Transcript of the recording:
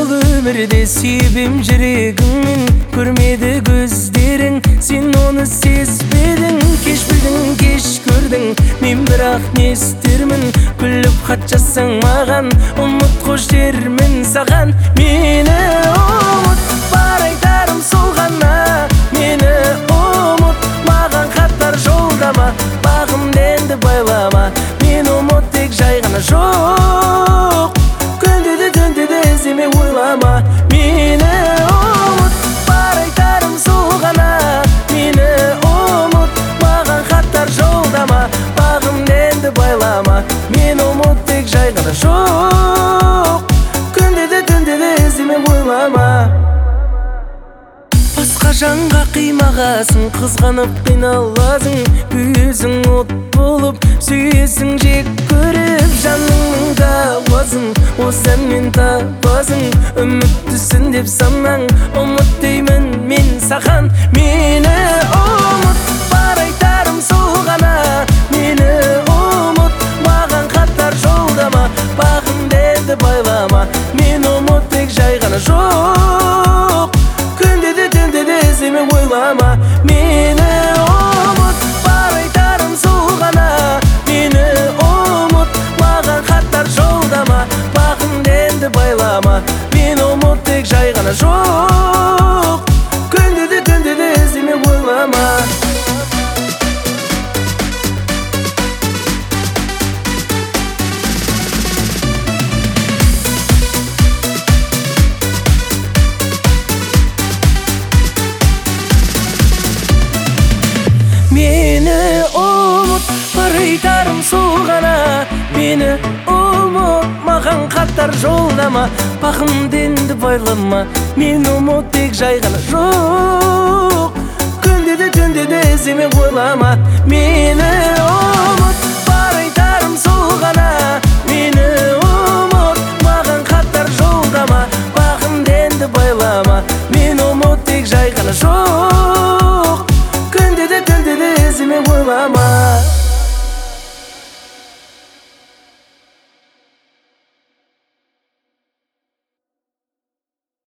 Бұл өмірде сүйбем жүрегіңмен, көрмеді көздерің, сен оны сезбедің. Кеш білдің, кеш көрдің, мен бірақ не істермін? Күліп хат жазсаң маған, ұмыт қош дермін саған. Мені ұмыт, бар айтарым сол ғана. Мені ұмыт, маған хаттар жолдама, бағымды енді байлама. Мен ұмыт тек жай ғана жоқ, түнде де іздеме ойлама. Мені ұмыт, бар айтарым сол ғана. Мені ұмыт, маған хаттар жолдама, бағымды енді байлама. Мен ұмыт тек жай ғана жоқ, түнде де іздеме ойлама. Басқа жанға қимағасын, қызғанып қиналасың. Өзің от болып сүйесің, жек көріп жаныңның дауасын. Осы әнмен табасың, үміттісің деп санаң. Ұмыт деймін мен саған. Мені ұмыт, бар айтарым сол ғана. Мені ұмыт, маған хаттар жолдама, бағымды енді байлама. Мен ұмыт тек жай ғана жоқ, түнде де іздеме ойлама. Мені ұмыт, бар айтарым сол ғана. Мені ұмыт, маған хаттар жолдама, бағымды енді байлама. Мен ұмыт тек жай ғана жоқ, түнде де іздеме ойлама. Meni ұмыт, бар айтарым сол ғана. Meni ұмыт, маған хаттар жолдама, бағымды енді байлама. Мен ұмыт тек жай ғана жоқ, түнде де іздеме ойлама. Meni ұмыт, бар айтарым сол ғана. Meni ұмыт, маған хаттар жолдама, бағымды енді байлама. Мен ұмыт тек жай ғана жоқ, түнде де іздеме ойлама.